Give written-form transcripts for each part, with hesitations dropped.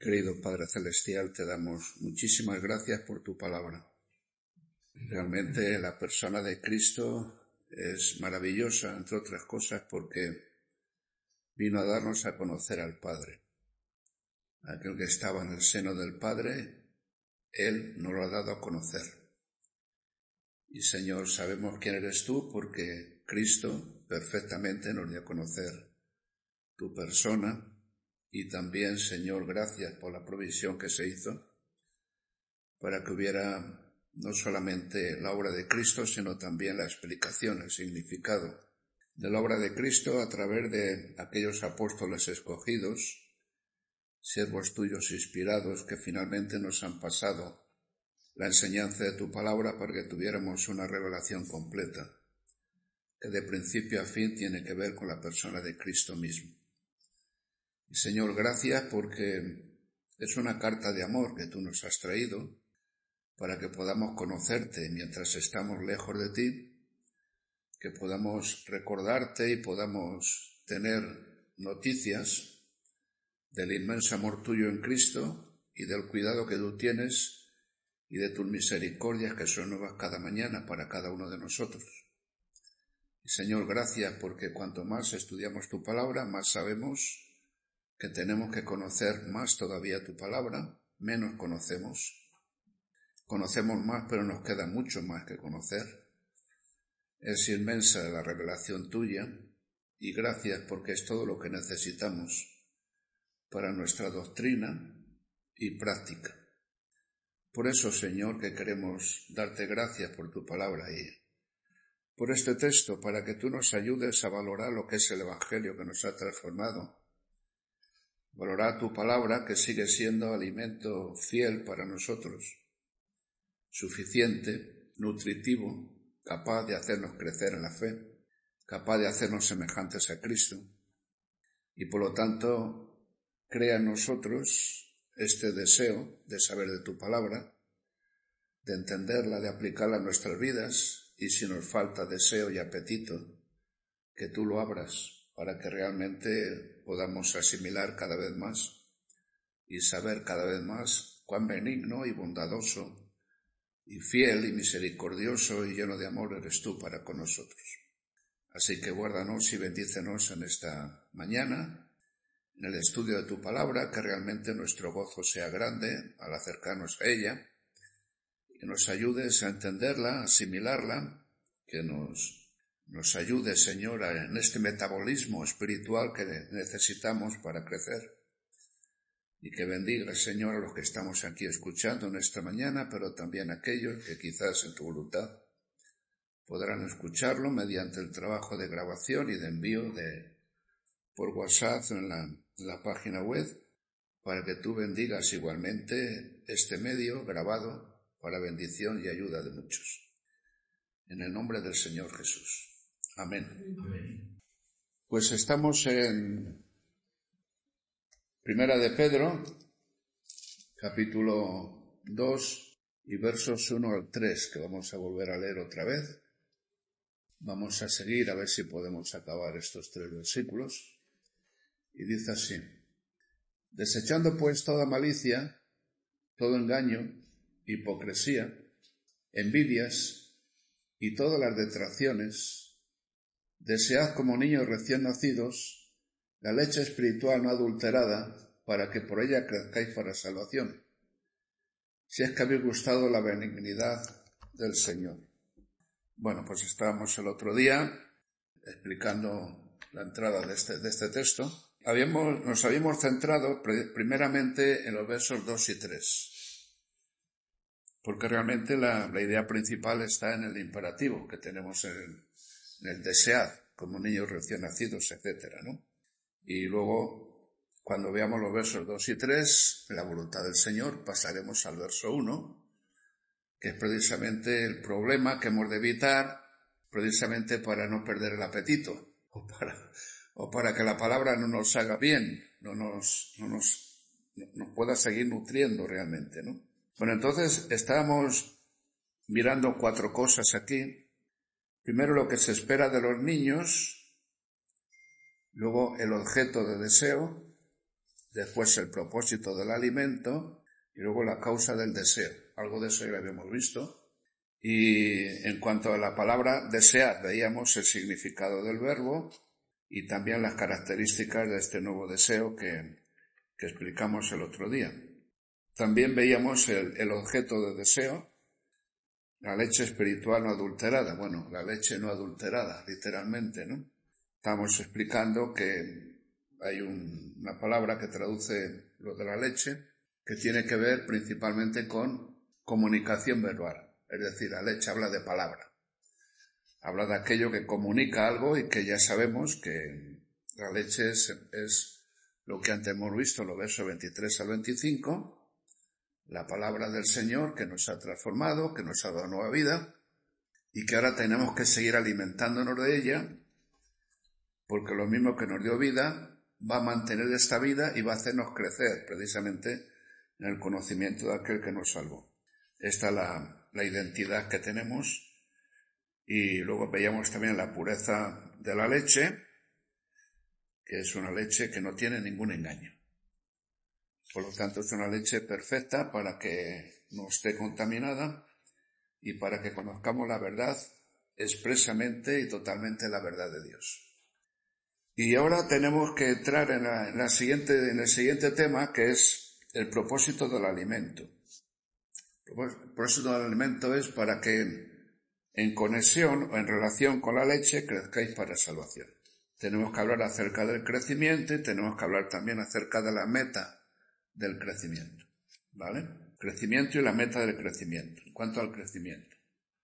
Querido Padre Celestial, te damos muchísimas gracias por tu palabra. Realmente la persona de Cristo es maravillosa, entre otras cosas, porque vino a darnos a conocer al Padre. Aquel que estaba en el seno del Padre, Él nos lo ha dado a conocer. Y Señor, sabemos quién eres tú porque Cristo perfectamente nos dio a conocer tu persona. Y también, Señor, gracias por la provisión que se hizo para que hubiera no solamente la obra de Cristo, sino también la explicación, el significado de la obra de Cristo a través de aquellos apóstoles escogidos, siervos tuyos inspirados que finalmente nos han pasado la enseñanza de tu palabra para que tuviéramos una revelación completa, que de principio a fin tiene que ver con la persona de Cristo mismo. Y Señor, gracias porque es una carta de amor que tú nos has traído para que podamos conocerte mientras estamos lejos de ti, que podamos recordarte y podamos tener noticias del inmenso amor tuyo en Cristo y del cuidado que tú tienes y de tus misericordias que son nuevas cada mañana para cada uno de nosotros. Y Señor, gracias porque cuanto más estudiamos tu palabra, más sabemos que tenemos que conocer más todavía tu palabra, menos conocemos. Conocemos más, pero nos queda mucho más que conocer. Es inmensa la revelación tuya y gracias porque es todo lo que necesitamos para nuestra doctrina y práctica. Por eso, Señor, que queremos darte gracias por tu palabra y por este texto, para que tú nos ayudes a valorar lo que es el Evangelio que nos ha transformado. Valorar tu palabra que sigue siendo alimento fiel para nosotros, suficiente, nutritivo, capaz de hacernos crecer en la fe, capaz de hacernos semejantes a Cristo. Y por lo tanto, crea en nosotros este deseo de saber de tu palabra, de entenderla, de aplicarla a nuestras vidas, y si nos falta deseo y apetito, que tú lo abras para que realmente podamos asimilar cada vez más y saber cada vez más cuán benigno y bondadoso y fiel y misericordioso y lleno de amor eres tú para con nosotros. Así que guárdanos y bendícenos en esta mañana, en el estudio de tu palabra, que realmente nuestro gozo sea grande al acercarnos a ella, que nos ayudes a entenderla, a asimilarla, que nos ayude, Señor, en este metabolismo espiritual que necesitamos para crecer. Y que bendiga, Señor, a los que estamos aquí escuchando en esta mañana, pero también a aquellos que quizás en tu voluntad podrán escucharlo mediante el trabajo de grabación y de envío por WhatsApp en la página web, para que tú bendigas igualmente este medio grabado para bendición y ayuda de muchos. En el nombre del Señor Jesús. Amén. Amén. Pues estamos en Primera de Pedro, capítulo 2 y versos 1 al 3, que vamos a volver a leer otra vez. Vamos a seguir a ver si podemos acabar estos 3 versículos. Y dice así: desechando pues toda malicia, todo engaño, hipocresía, envidias y todas las detracciones, desead como niños recién nacidos la leche espiritual no adulterada, para que por ella crezcáis para salvación, si es que habéis gustado la benignidad del Señor. Bueno, pues estábamos el otro día explicando la entrada de este texto. Nos habíamos centrado primeramente en los versos 2 y 3, porque realmente la idea principal está en el imperativo que tenemos en el desead, como niños recién nacidos, etcétera, ¿no? Y luego, cuando veamos los versos 2 y 3, la voluntad del Señor, pasaremos al verso 1, que es precisamente el problema que hemos de evitar, precisamente para no perder el apetito, o para que la palabra no nos haga bien, no nos pueda seguir nutriendo realmente, ¿no? Bueno, entonces estábamos mirando 4 cosas aquí. Primero, lo que se espera de los niños, luego el objeto de deseo, después el propósito del alimento y luego la causa del deseo. Algo de eso ya lo habíamos visto. Y en cuanto a la palabra desear, veíamos el significado del verbo y también las características de este nuevo deseo que explicamos el otro día. También veíamos el objeto de deseo, la leche espiritual no adulterada. Bueno, la leche no adulterada, literalmente, ¿no? Estamos explicando que hay una palabra que traduce lo de la leche que tiene que ver principalmente con comunicación verbal. Es decir, la leche habla de palabra. Habla de aquello que comunica algo y que ya sabemos que la leche es lo que antes hemos visto, los versos 23 al 25, la palabra del Señor que nos ha transformado, que nos ha dado nueva vida y que ahora tenemos que seguir alimentándonos de ella, porque lo mismo que nos dio vida va a mantener esta vida y va a hacernos crecer precisamente en el conocimiento de aquel que nos salvó. Esta es la identidad que tenemos. Y luego veíamos también la pureza de la leche, que es una leche que no tiene ningún engaño. Por lo tanto, es una leche perfecta para que no esté contaminada y para que conozcamos la verdad expresamente y totalmente la verdad de Dios. Y ahora tenemos que entrar en el siguiente tema, que es el propósito del alimento. El propósito del alimento es para que en conexión o en relación con la leche crezcáis para salvación. Tenemos que hablar acerca del crecimiento y tenemos que hablar también acerca de la meta del crecimiento, ¿vale? Crecimiento y la meta del crecimiento. En cuanto al crecimiento,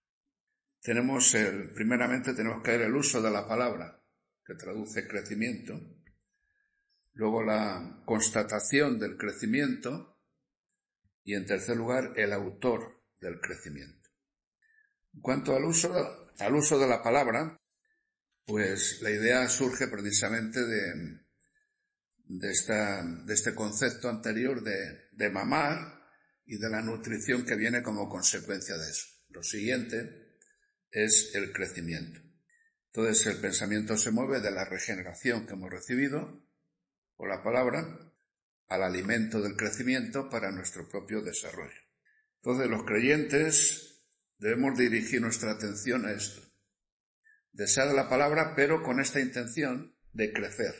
primeramente tenemos que ver el uso de la palabra, que traduce crecimiento, luego la constatación del crecimiento y, en tercer lugar, el autor del crecimiento. En cuanto al uso de la palabra, pues la idea surge precisamente de este concepto anterior de mamar y de la nutrición que viene como consecuencia de eso. Lo siguiente es el crecimiento. Entonces el pensamiento se mueve de la regeneración que hemos recibido por la palabra al alimento del crecimiento para nuestro propio desarrollo. Entonces los creyentes debemos dirigir nuestra atención a esto. Desear la palabra, pero con esta intención de crecer,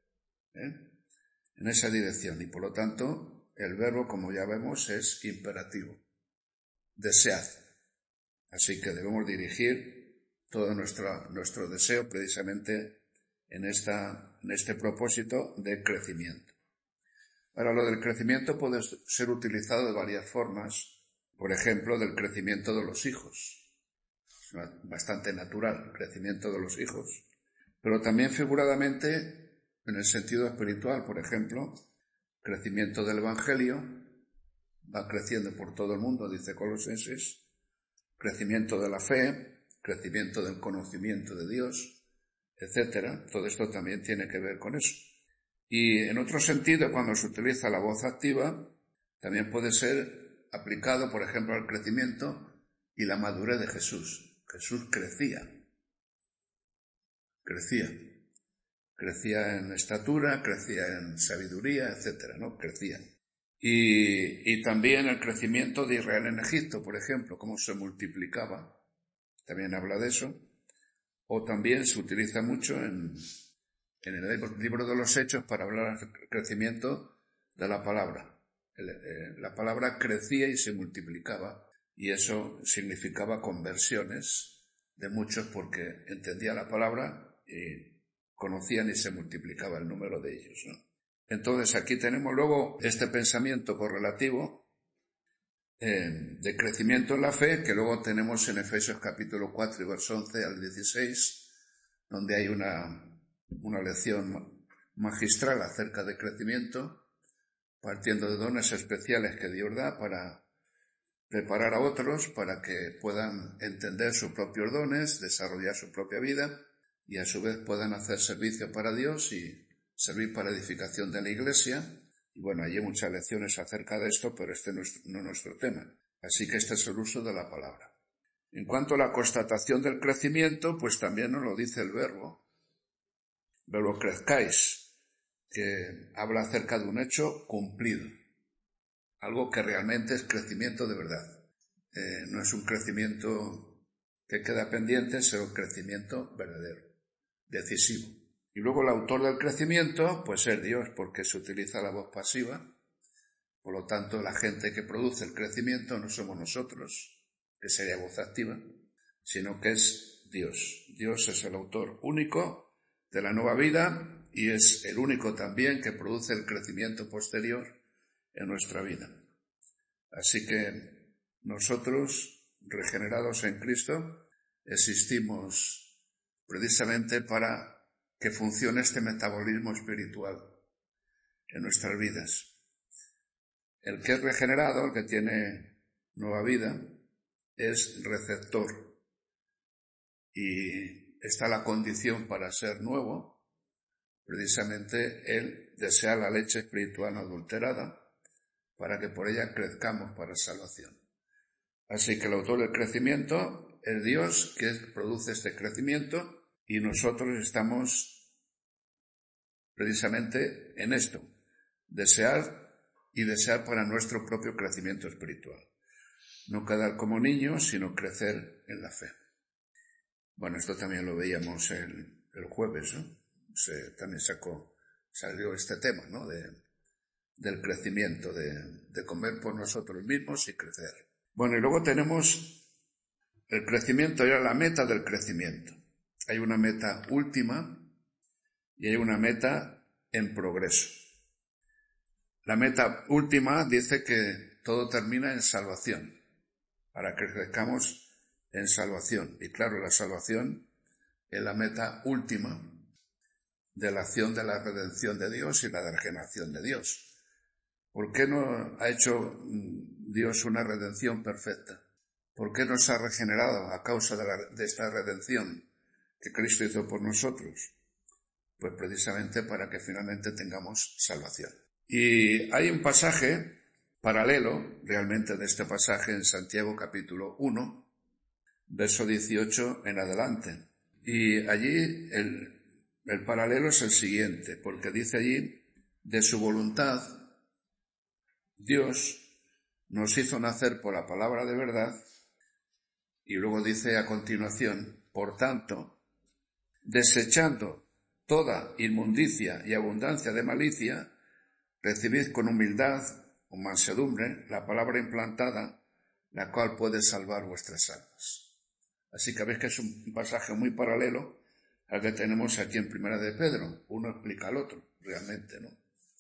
en esa dirección. Y por lo tanto, el verbo, como ya vemos, es imperativo. Desead. Así que debemos dirigir todo nuestro deseo precisamente en este propósito de crecimiento. Ahora, lo del crecimiento puede ser utilizado de varias formas. Por ejemplo, del crecimiento de los hijos. Es bastante natural el crecimiento de los hijos. Pero también figuradamente en el sentido espiritual, por ejemplo, crecimiento del Evangelio, va creciendo por todo el mundo, dice Colosenses, crecimiento de la fe, crecimiento del conocimiento de Dios, etcétera. Todo esto también tiene que ver con eso. Y en otro sentido, cuando se utiliza la voz activa, también puede ser aplicado, por ejemplo, al crecimiento y la madurez de Jesús. Jesús crecía en estatura, crecía en sabiduría, etcétera, ¿no? Crecía. Y también el crecimiento de Israel en Egipto, por ejemplo, cómo se multiplicaba, también habla de eso. O también se utiliza mucho en el libro de los Hechos para hablar del crecimiento de la palabra. La palabra crecía y se multiplicaba, y eso significaba conversiones de muchos porque entendían la palabra y conocían y se multiplicaba el número de ellos, ¿no? Entonces aquí tenemos luego este pensamiento correlativo de crecimiento en la fe, que luego tenemos en Efesios capítulo 4 y verso 11 al 16, donde hay una lección magistral acerca de crecimiento, partiendo de dones especiales que Dios da para preparar a otros para que puedan entender sus propios dones, desarrollar su propia vida y a su vez puedan hacer servicio para Dios y servir para edificación de la Iglesia. Y bueno, hay muchas lecciones acerca de esto, pero este no es nuestro tema. Así que este es el uso de la palabra. En cuanto a la constatación del crecimiento, pues también nos lo dice el verbo crezcáis. que habla acerca de un hecho cumplido, algo que realmente es crecimiento de verdad. No es un crecimiento que queda pendiente, sino un crecimiento verdadero, decisivo. Y luego el autor del crecimiento, pues es Dios, porque se utiliza la voz pasiva. Por lo tanto, la gente que produce el crecimiento no somos nosotros, que sería voz activa, sino que es Dios. Dios es el autor único de la nueva vida y es el único también que produce el crecimiento posterior en nuestra vida. Así que nosotros, regenerados en Cristo, existimos precisamente para que funcione este metabolismo espiritual en nuestras vidas. El que es regenerado, el que tiene nueva vida, es receptor y está la condición para ser nuevo, precisamente el desear la leche espiritual no adulterada para que por ella crezcamos para salvación. Así que el autor del crecimiento es Dios, que produce este crecimiento, y nosotros estamos precisamente en esto, desear para nuestro propio crecimiento espiritual. No quedar como niños, sino crecer en la fe. Bueno, esto también lo veíamos el jueves, ¿no? También salió este tema, ¿no? Del crecimiento, de comer por nosotros mismos y crecer. Bueno, y luego tenemos el crecimiento, era la meta del crecimiento. Hay una meta última y hay una meta en progreso. La meta última dice que todo termina en salvación, para que crezcamos en salvación. Y claro, la salvación es la meta última de la acción de la redención de Dios y la regeneración de Dios. ¿Por qué no ha hecho Dios una redención perfecta? ¿Por qué nos ha regenerado a causa de esta redención que Cristo hizo por nosotros? Pues precisamente para que finalmente tengamos salvación. Y hay un pasaje paralelo, realmente, de este pasaje en Santiago capítulo 1, verso 18 en adelante. Y allí el paralelo es el siguiente, porque dice allí, de su voluntad, Dios nos hizo nacer por la palabra de verdad, y luego dice a continuación, por tanto, desechando toda inmundicia y abundancia de malicia, recibid con humildad o mansedumbre la palabra implantada, la cual puede salvar vuestras almas. Así que veis que es un pasaje muy paralelo al que tenemos aquí en Primera de Pedro. Uno explica al otro, realmente, ¿no?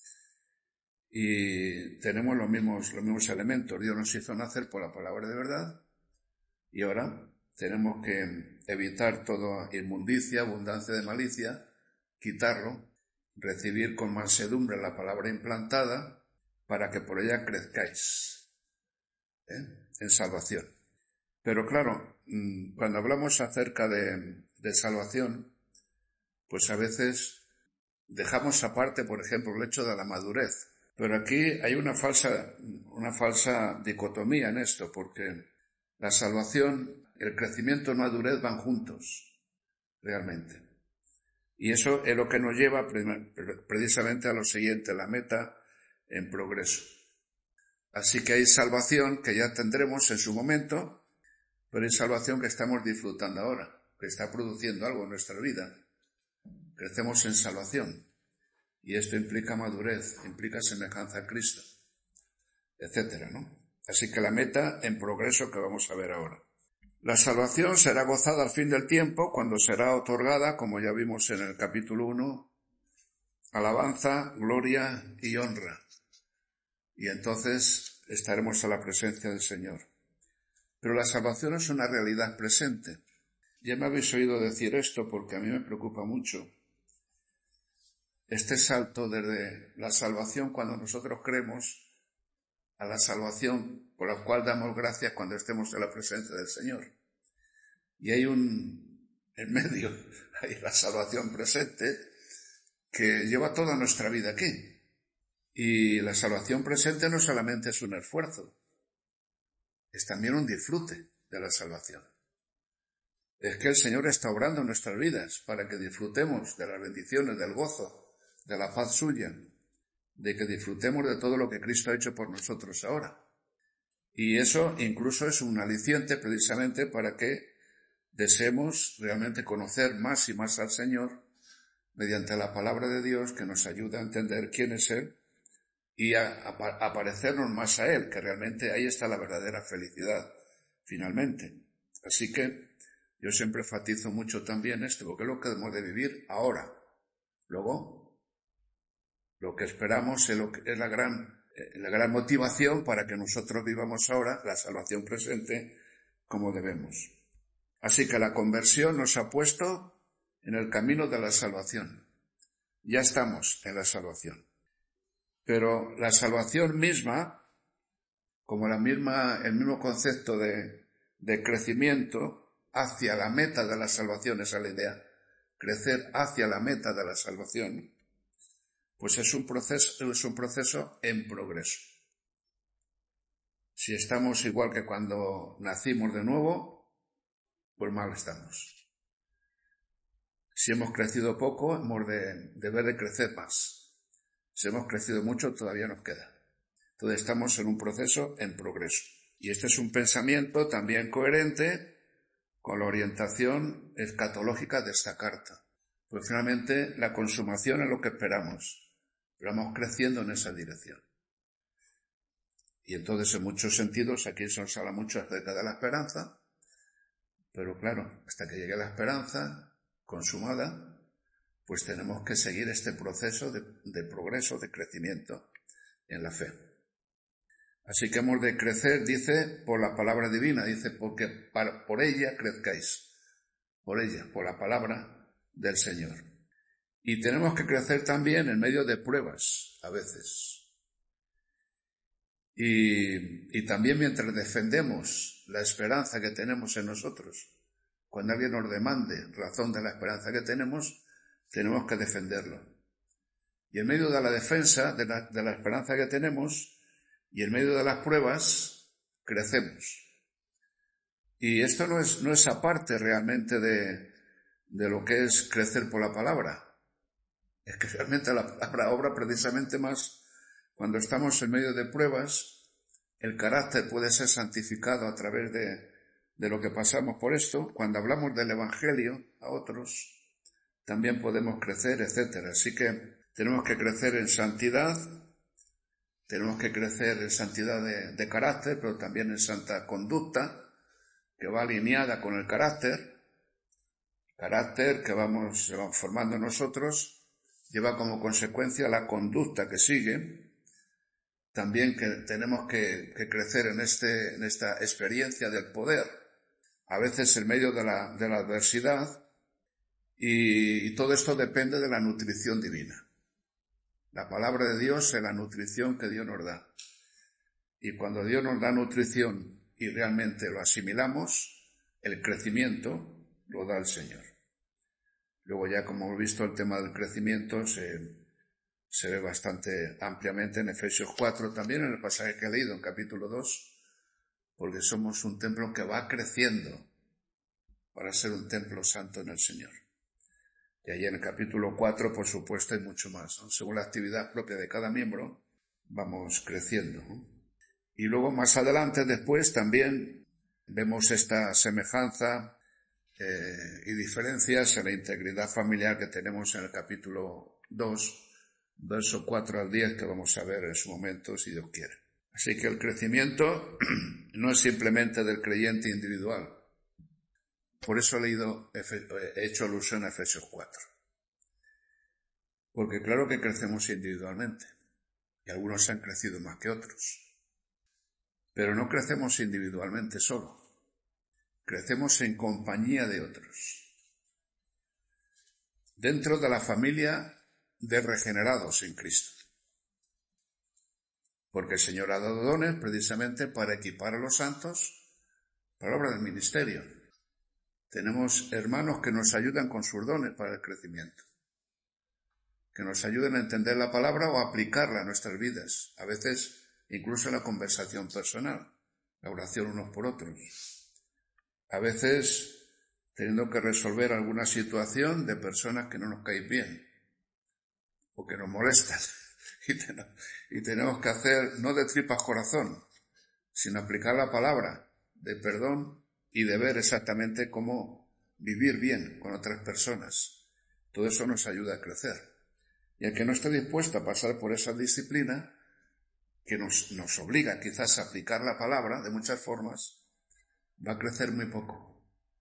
Y tenemos los mismos elementos. Dios nos hizo nacer por la palabra de verdad y ahora tenemos que evitar toda inmundicia, abundancia de malicia, quitarlo, recibir con mansedumbre la palabra implantada para que por ella crezcáis en salvación. Pero claro, cuando hablamos acerca de salvación, pues a veces dejamos aparte, por ejemplo, el hecho de la madurez. Pero aquí hay una falsa dicotomía en esto, porque la salvación, el crecimiento y madurez van juntos, realmente. Y eso es lo que nos lleva precisamente a lo siguiente, la meta en progreso. Así que hay salvación que ya tendremos en su momento, pero hay salvación que estamos disfrutando ahora, que está produciendo algo en nuestra vida. Crecemos en salvación. Y esto implica madurez, implica semejanza a Cristo, etcétera, ¿no? Así que la meta en progreso que vamos a ver ahora. La salvación será gozada al fin del tiempo cuando será otorgada, como ya vimos en el capítulo 1, alabanza, gloria y honra. Y entonces estaremos a la presencia del Señor. Pero la salvación es una realidad presente. Ya me habéis oído decir esto porque a mí me preocupa mucho. Este salto desde la salvación cuando nosotros creemos a la salvación por la cual damos gracias cuando estemos en la presencia del Señor. Y hay en medio, hay la salvación presente que lleva toda nuestra vida aquí. Y la salvación presente no solamente es un esfuerzo, es también un disfrute de la salvación. Es que el Señor está obrando en nuestras vidas para que disfrutemos de las bendiciones, del gozo de la paz suya, de que disfrutemos de todo lo que Cristo ha hecho por nosotros ahora. Y eso incluso es un aliciente precisamente para que deseemos realmente conocer más y más al Señor mediante la palabra de Dios, que nos ayuda a entender quién es Él y a parecernos más a Él, que realmente ahí está la verdadera felicidad, finalmente. Así que yo siempre enfatizo mucho también esto, porque es lo que debemos de vivir ahora. Luego, lo que esperamos es la gran motivación para que nosotros vivamos ahora la salvación presente como debemos. Así que la conversión nos ha puesto en el camino de la salvación. Ya estamos en la salvación. Pero la salvación misma, como el mismo concepto de crecimiento hacia la meta de la salvación, esa es la idea, crecer hacia la meta de la salvación, pues es un proceso en progreso. Si estamos igual que cuando nacimos de nuevo, pues mal estamos. Si hemos crecido poco, hemos de deber de crecer más. Si hemos crecido mucho, todavía nos queda. Entonces estamos en un proceso en progreso. Y este es un pensamiento también coherente con la orientación escatológica de esta carta. Pues finalmente la consumación es lo que esperamos. Pero vamos creciendo en esa dirección. Y entonces en muchos sentidos aquí se nos habla mucho acerca de la esperanza. Pero claro, hasta que llegue la esperanza consumada, pues tenemos que seguir este proceso de progreso, de crecimiento en la fe. Así que hemos de crecer, dice, por la palabra divina, dice, porque por ella crezcáis, por ella, por la palabra del Señor. Y tenemos que crecer también en medio de pruebas, a veces. Y también mientras defendemos la esperanza que tenemos en nosotros. Cuando alguien nos demande razón de la esperanza que tenemos que defenderlo. Y en medio de la defensa de la esperanza que tenemos y en medio de las pruebas, crecemos. Y esto no es aparte realmente de lo que es crecer por la palabra. Es que realmente la palabra obra precisamente más cuando estamos en medio de pruebas. El carácter puede ser santificado a través de lo que pasamos por esto. Cuando hablamos del Evangelio a otros, también podemos crecer, etc. Así que tenemos que crecer en santidad, tenemos que crecer en santidad de carácter, pero también en santa conducta, que va alineada con el carácter que vamos formando nosotros, lleva como consecuencia la conducta que sigue. También que tenemos que crecer en esta experiencia del poder, a veces en medio de la adversidad, y todo esto depende de la nutrición divina. La palabra de Dios es la nutrición que Dios nos da. Y cuando Dios nos da nutrición y realmente lo asimilamos, el crecimiento lo da el Señor. Luego ya, como hemos visto, el tema del crecimiento se ve bastante ampliamente en Efesios 4, también en el pasaje que he leído en capítulo 2, porque somos un templo que va creciendo para ser un templo santo en el Señor. Y allí en el capítulo 4, por supuesto, hay mucho más, ¿no? Según la actividad propia de cada miembro, vamos creciendo, ¿no? Y luego más adelante, después, también vemos esta semejanza y diferencias en la integridad familiar que tenemos en el capítulo 2, verso 4 al 10, que vamos a ver en su momento, si Dios quiere. Así que el crecimiento no es simplemente del creyente individual. Por eso he hecho alusión a Efesios 4. Porque claro que crecemos individualmente. Y algunos han crecido más que otros. Pero no crecemos individualmente solo. Crecemos en compañía de otros. Dentro de la familia de regenerados en Cristo. Porque el Señor ha dado dones precisamente para equipar a los santos para la obra del ministerio. Tenemos hermanos que nos ayudan con sus dones para el crecimiento, que nos ayuden a entender la palabra o a aplicarla a nuestras vidas, a veces incluso en la conversación personal, la oración unos por otros, a veces teniendo que resolver alguna situación de personas que no nos caen bien, o que nos molestan. Y tenemos que hacer, no de tripas corazón, sino aplicar la palabra de perdón y de ver exactamente cómo vivir bien con otras personas. Todo eso nos ayuda a crecer. Y el que no esté dispuesto a pasar por esa disciplina, que nos obliga quizás a aplicar la palabra de muchas formas, va a crecer muy poco.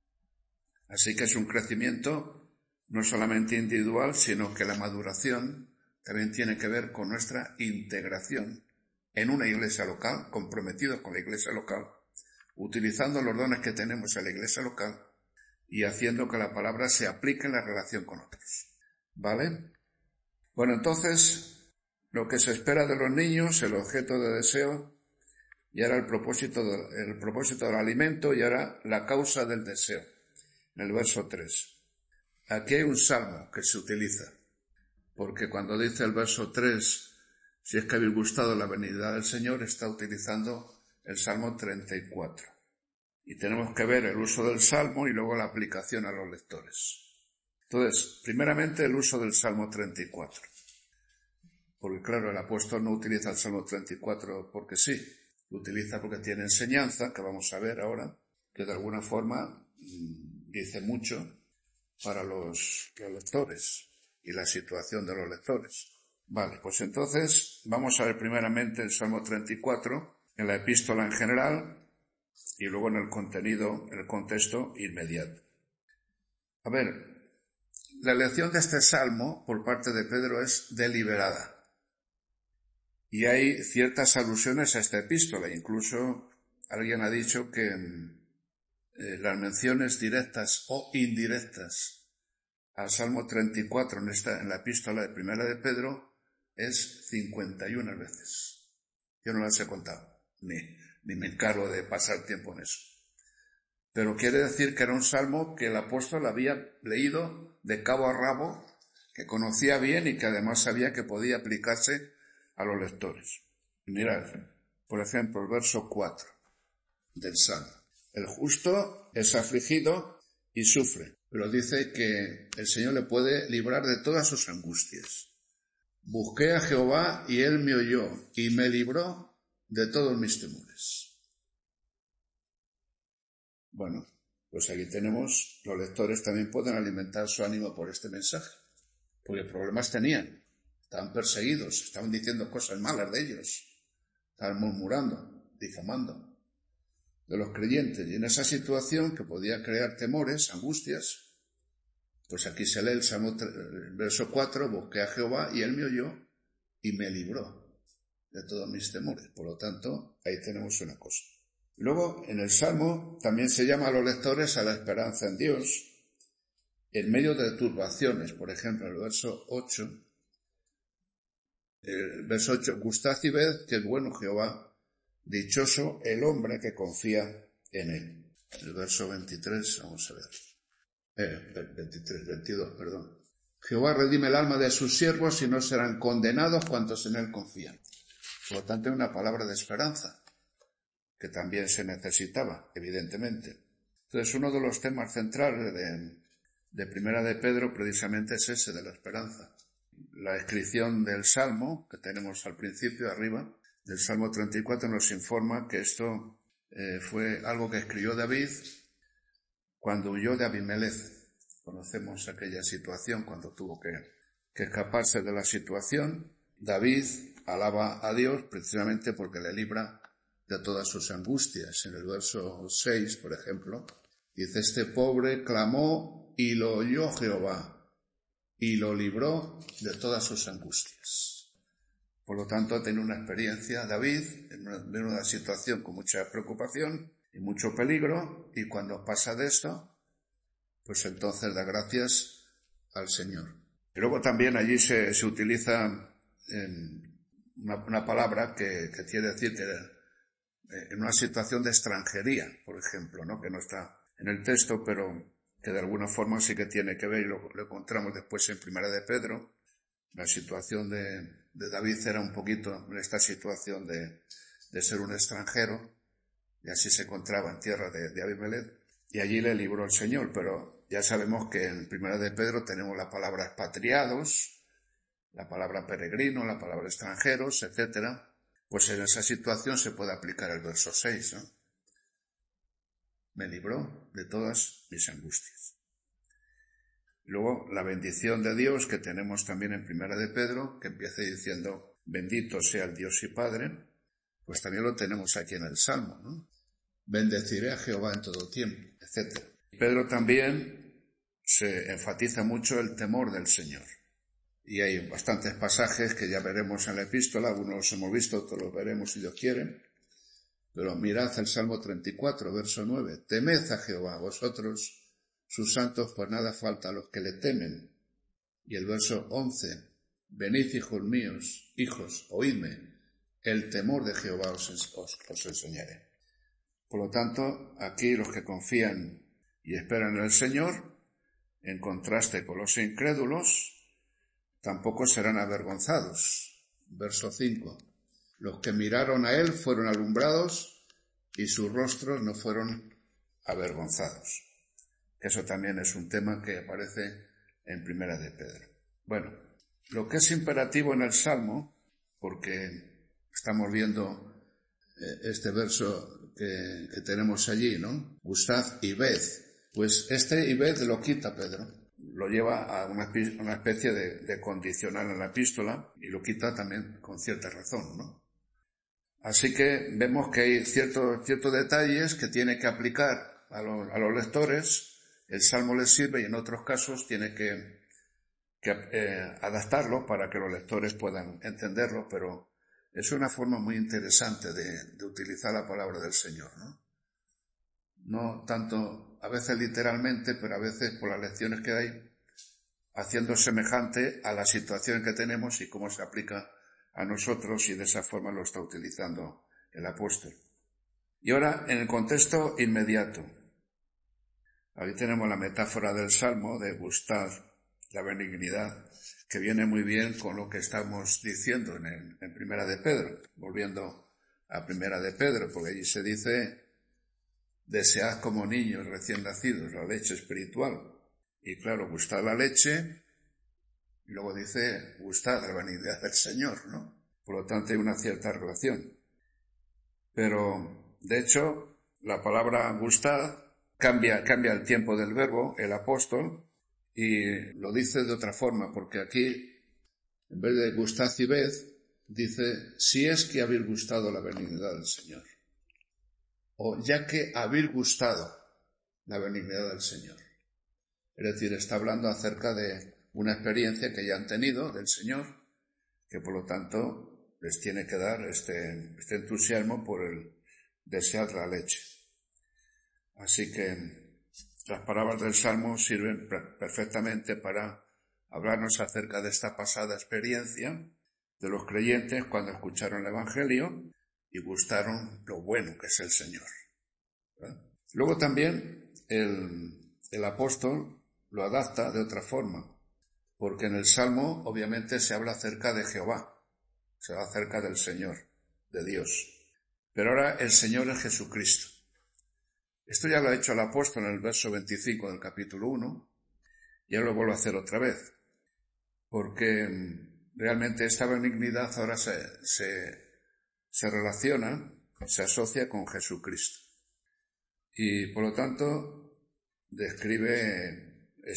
Así que es un crecimiento no solamente individual, sino que la maduración también tiene que ver con nuestra integración en una iglesia local, comprometidos con la iglesia local, utilizando los dones que tenemos en la iglesia local y haciendo que la palabra se aplique en la relación con otros. ¿Vale? Bueno, entonces, lo que se espera de los niños, el objeto de deseo, y ahora el propósito del alimento, y ahora la causa del deseo, en el verso 3. Aquí hay un salmo que se utiliza, porque cuando dice el verso 3, si es que habéis gustado la venida del Señor, está utilizando el Salmo 34. Y tenemos que ver el uso del Salmo y luego la aplicación a los lectores. Entonces, primeramente el uso del Salmo 34. Porque claro, el apóstol no utiliza el Salmo 34 porque sí, lo utiliza porque tiene enseñanza, que vamos a ver ahora, que de alguna forma dice mucho para los lectores y la situación de los lectores. Vale, pues entonces vamos a ver primeramente el Salmo 34 en la epístola en general y luego en el contenido, en el contexto inmediato. A ver, la elección de este salmo por parte de Pedro es deliberada. Y hay ciertas alusiones a esta epístola. Incluso alguien ha dicho que las menciones directas o indirectas al Salmo 34 en la epístola de primera de Pedro es 51 veces. Yo no las he contado, ni me encargo de pasar tiempo en eso. Pero quiere decir que era un salmo que el apóstol había leído de cabo a rabo, que conocía bien y que además sabía que podía aplicarse a los lectores. Mirad, por ejemplo, el verso 4 del salmo. El justo es afligido y sufre, pero dice que el Señor le puede librar de todas sus angustias. Busqué a Jehová y él me oyó y me libró de todos mis temores. Bueno, pues aquí tenemos, los lectores también pueden alimentar su ánimo por este mensaje, porque problemas tenían, estaban perseguidos, estaban diciendo cosas malas de ellos, estaban murmurando, difamando de los creyentes, y en esa situación que podía crear temores, angustias, pues aquí se lee el Salmo, el verso 4, busqué a Jehová y él me oyó y me libró de todos mis temores. Por lo tanto, ahí tenemos una cosa. Luego, en el Salmo también se llama a los lectores a la esperanza en Dios, en medio de turbaciones. Por ejemplo, el verso 8, gustad y ved que es bueno Jehová, dichoso el hombre que confía en él. El verso 23, vamos a ver. 22, perdón. Jehová redime el alma de sus siervos y no serán condenados cuantos en él confían. Por lo tanto, hay una palabra de esperanza, que también se necesitaba, evidentemente. Entonces, uno de los temas centrales de Primera de Pedro precisamente es ese de la esperanza. La descripción del Salmo, que tenemos al principio arriba, del Salmo 34, nos informa que esto fue algo que escribió David cuando huyó de Abimelech. Conocemos aquella situación cuando tuvo que escaparse de la situación. David alaba a Dios precisamente porque le libra de todas sus angustias. En el verso 6, por ejemplo, dice, este pobre clamó y lo oyó Jehová y lo libró de todas sus angustias. Por lo tanto, tiene una experiencia David en una situación con mucha preocupación y mucho peligro, y cuando pasa de esto, pues entonces da gracias al Señor. Y luego también allí se utiliza una palabra que quiere decir que en una situación de extranjería, por ejemplo, ¿no? Que no está en el texto, pero que de alguna forma sí que tiene que ver, y lo encontramos después en Primera de Pedro. La situación de David era un poquito en esta situación de ser un extranjero, y así se encontraba en tierra de Abimelech, y allí le libró el Señor. Pero ya sabemos que en Primera de Pedro tenemos la palabra expatriados, la palabra peregrino, la palabra extranjeros, etcétera, pues en esa situación se puede aplicar el verso 6, ¿no? Me libró de todas mis angustias. Luego, la bendición de Dios que tenemos también en Primera de Pedro, que empieza diciendo, bendito sea el Dios y Padre, pues también lo tenemos aquí en el Salmo, ¿no? Bendeciré a Jehová en todo tiempo, etc. Pedro también se enfatiza mucho el temor del Señor. Y hay bastantes pasajes que ya veremos en la epístola, algunos los hemos visto, otros los veremos si Dios quiere. Pero mirad el Salmo 34, verso 9. Temed a Jehová, vosotros, sus santos, pues nada falta a los que le temen. Y el verso 11. Venid, hijos míos, hijos, oídme, el temor de Jehová os enseñaré. Por lo tanto, aquí los que confían y esperan en el Señor, en contraste con los incrédulos, tampoco serán avergonzados. Verso 5. Los que miraron a él fueron alumbrados y sus rostros no fueron avergonzados. Eso también es un tema que aparece en Primera de Pedro. Bueno, lo que es imperativo en el Salmo, porque estamos viendo este verso que tenemos allí, ¿no? Gustad y ved. Pues este y ved lo quita Pedro. Lo lleva a una especie de condicional en la epístola y lo quita también con cierta razón, ¿no? Así que vemos que hay ciertos detalles que tiene que aplicar a los lectores. El Salmo les sirve y en otros casos tiene que adaptarlo para que los lectores puedan entenderlo, pero es una forma muy interesante de utilizar la palabra del Señor, ¿no? No tanto, a veces literalmente, pero a veces por las lecciones que hay, haciendo semejante a la situación que tenemos y cómo se aplica a nosotros, y de esa forma lo está utilizando el apóstol. Y ahora, en el contexto inmediato, ahí tenemos la metáfora del Salmo de gustar la benignidad, que viene muy bien con lo que estamos diciendo en Primera de Pedro, volviendo a Primera de Pedro, porque allí se dice, desead como niños recién nacidos la leche espiritual. Y claro, gustad la leche, y luego dice, gustad la benignidad del Señor, ¿no? Por lo tanto hay una cierta relación. Pero, de hecho, la palabra gustad cambia el tiempo del verbo, el apóstol, y lo dice de otra forma, porque aquí, en vez de gustad y ved, dice, si es que habéis gustado la benignidad del Señor. O ya que habéis gustado la benignidad del Señor. Es decir, está hablando acerca de una experiencia que ya han tenido del Señor, que por lo tanto les tiene que dar este entusiasmo por el desear la leche. Así que las palabras del Salmo sirven perfectamente para hablarnos acerca de esta pasada experiencia de los creyentes cuando escucharon el Evangelio y gustaron lo bueno que es el Señor. ¿Verdad? Luego también el apóstol lo adapta de otra forma, porque en el Salmo obviamente se habla acerca de Jehová, se habla acerca del Señor, de Dios. Pero ahora el Señor es Jesucristo. Esto ya lo ha hecho el apóstol en el verso 25 del capítulo 1, y ahora lo vuelvo a hacer otra vez, porque realmente esta benignidad ahora se relaciona, se asocia con Jesucristo. Y por lo tanto describe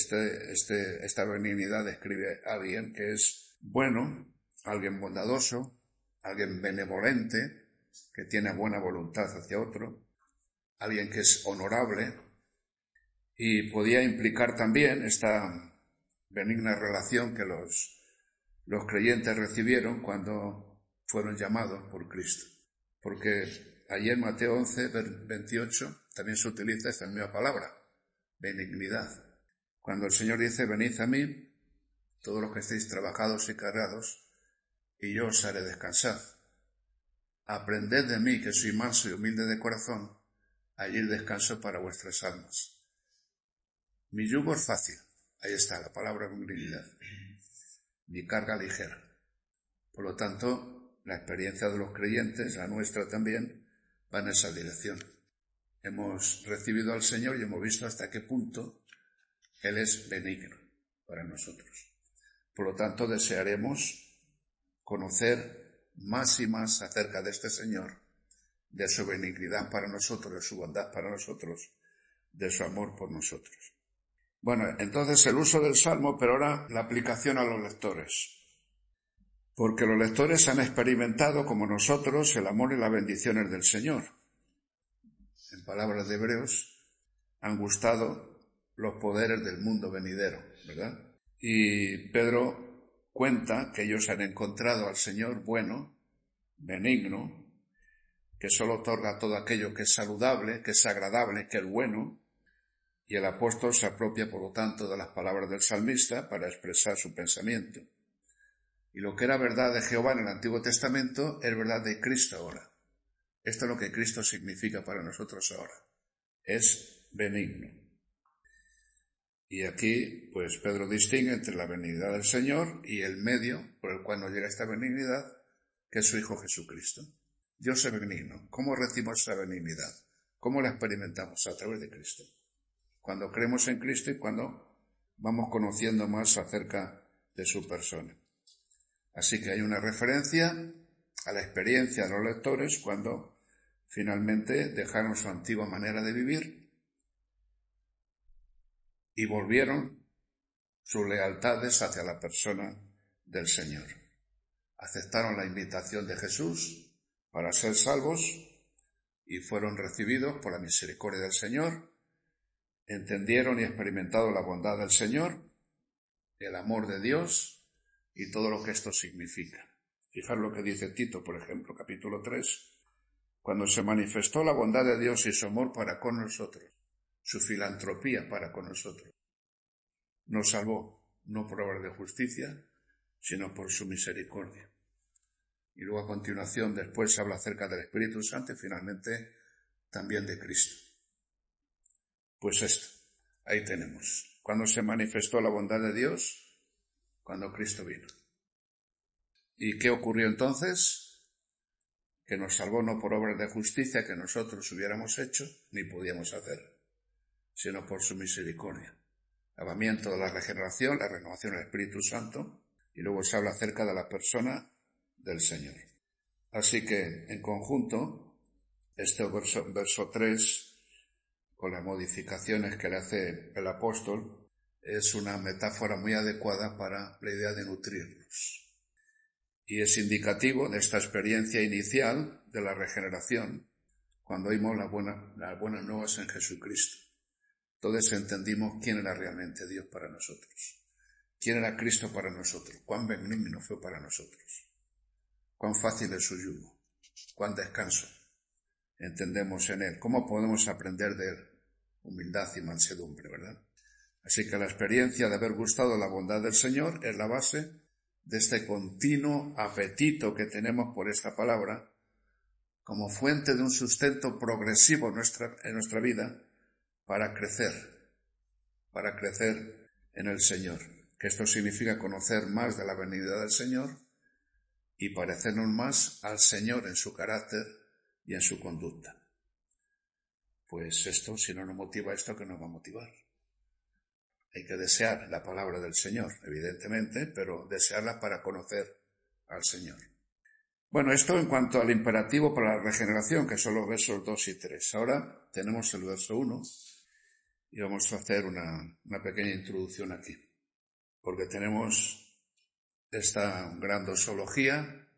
esta benignidad, describe a alguien que es bueno, alguien bondadoso, alguien benevolente, que tiene buena voluntad hacia otro, alguien que es honorable, y podía implicar también esta benigna relación que los creyentes recibieron cuando fueron llamados por Cristo. Porque allí en Mateo 11, 28, también se utiliza esta misma palabra, benignidad. Cuando el Señor dice, venid a mí, todos los que estéis trabajados y cargados, y yo os haré descansar. Aprended de mí, que soy manso y humilde de corazón, allí descanso para vuestras almas. Mi yugo es fácil, ahí está la palabra benignidad. Mi carga ligera. Por lo tanto, la experiencia de los creyentes, la nuestra también, va en esa dirección. Hemos recibido al Señor y hemos visto hasta qué punto Él es benigno para nosotros. Por lo tanto, desearemos conocer más y más acerca de este Señor, de su benignidad para nosotros, de su bondad para nosotros, de su amor por nosotros. Bueno, entonces el uso del Salmo, pero ahora la aplicación a los lectores. Porque los lectores han experimentado, como nosotros, el amor y las bendiciones del Señor. En palabras de Hebreos, han gustado los poderes del mundo venidero, ¿verdad? Y Pedro cuenta que ellos han encontrado al Señor bueno, benigno, que solo otorga todo aquello que es saludable, que es agradable, que es bueno, y el apóstol se apropia, por lo tanto, de las palabras del salmista para expresar su pensamiento. Y lo que era verdad de Jehová en el Antiguo Testamento es verdad de Cristo ahora. Esto es lo que Cristo significa para nosotros ahora. Es benigno. Y aquí, pues Pedro distingue entre la benignidad del Señor y el medio por el cual nos llega esta benignidad, que es su Hijo Jesucristo. Dios es benigno. ¿Cómo recibimos esa benignidad? ¿Cómo la experimentamos? A través de Cristo. Cuando creemos en Cristo y cuando vamos conociendo más acerca de su persona. Así que hay una referencia a la experiencia de los lectores cuando finalmente dejaron su antigua manera de vivir y volvieron sus lealtades hacia la persona del Señor. Aceptaron la invitación de Jesús para ser salvos y fueron recibidos por la misericordia del Señor, entendieron y experimentaron la bondad del Señor, el amor de Dios y todo lo que esto significa. Fijar lo que dice Tito, por ejemplo, capítulo 3, cuando se manifestó la bondad de Dios y su amor para con nosotros, su filantropía para con nosotros. Nos salvó, no por obras de justicia, sino por su misericordia. Y luego a continuación, después se habla acerca del Espíritu Santo y finalmente también de Cristo. Pues esto, ahí tenemos. Cuando se manifestó la bondad de Dios, cuando Cristo vino. ¿Y qué ocurrió entonces? Que nos salvó no por obras de justicia que nosotros hubiéramos hecho, ni podíamos hacer, sino por su misericordia. Lavamiento de la regeneración, la renovación del Espíritu Santo, y luego se habla acerca de la persona del Señor. Así que, en conjunto, este verso 3, con las modificaciones que le hace el apóstol, es una metáfora muy adecuada para la idea de nutrirnos. Y es indicativo de esta experiencia inicial de la regeneración, cuando oímos las buenas nuevas en Jesucristo. Entonces entendimos quién era realmente Dios para nosotros. Quién era Cristo para nosotros. Cuán benigno fue para nosotros. Cuán fácil es su yugo. Cuán descanso entendemos en él. Cómo podemos aprender de él. Humildad y mansedumbre, ¿verdad? Así que la experiencia de haber gustado la bondad del Señor es la base de este continuo apetito que tenemos por esta palabra como fuente de un sustento progresivo en nuestra vida para crecer en el Señor. Que esto significa conocer más de la benignidad del Señor y parecernos más al Señor en su carácter y en su conducta. Pues esto, si no nos motiva esto, ¿qué nos va a motivar? Hay que desear la palabra del Señor, evidentemente, pero desearla para conocer al Señor. Bueno, esto en cuanto al imperativo para la regeneración, que son los versos 2 y 3. Ahora tenemos el verso 1 y vamos a hacer una pequeña introducción aquí, porque tenemos esta gran dosología,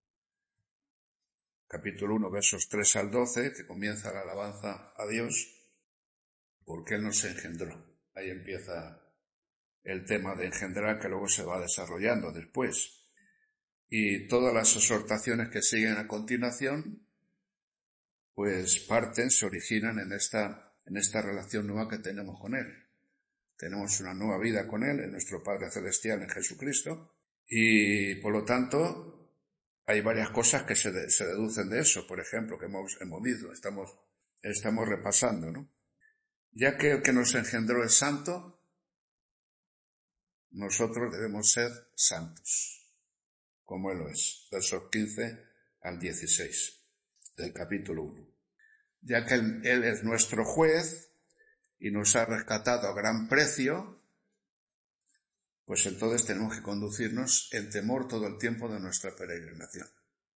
capítulo 1, versos 3 al 12, que comienza la alabanza a Dios, porque Él nos engendró. Ahí empieza el tema de engendrar, que luego se va desarrollando después. Y todas las exhortaciones que siguen a continuación, pues se originan en esta relación nueva que tenemos con Él. Tenemos una nueva vida con Él, en nuestro Padre Celestial, en Jesucristo, y por lo tanto hay varias cosas que se deducen de eso, por ejemplo, que hemos visto, estamos repasando, ¿no? Ya que el que nos engendró es santo, nosotros debemos ser santos, como Él lo es. Versos 15 al 16 del capítulo 1. Ya que Él es nuestro juez y nos ha rescatado a gran precio, pues entonces tenemos que conducirnos en temor todo el tiempo de nuestra peregrinación,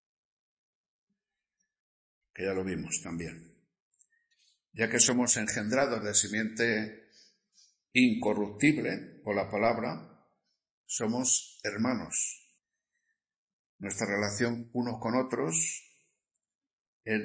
que ya lo vimos también. Ya que somos engendrados de simiente incorruptible por la palabra, somos hermanos. Nuestra relación unos con otros es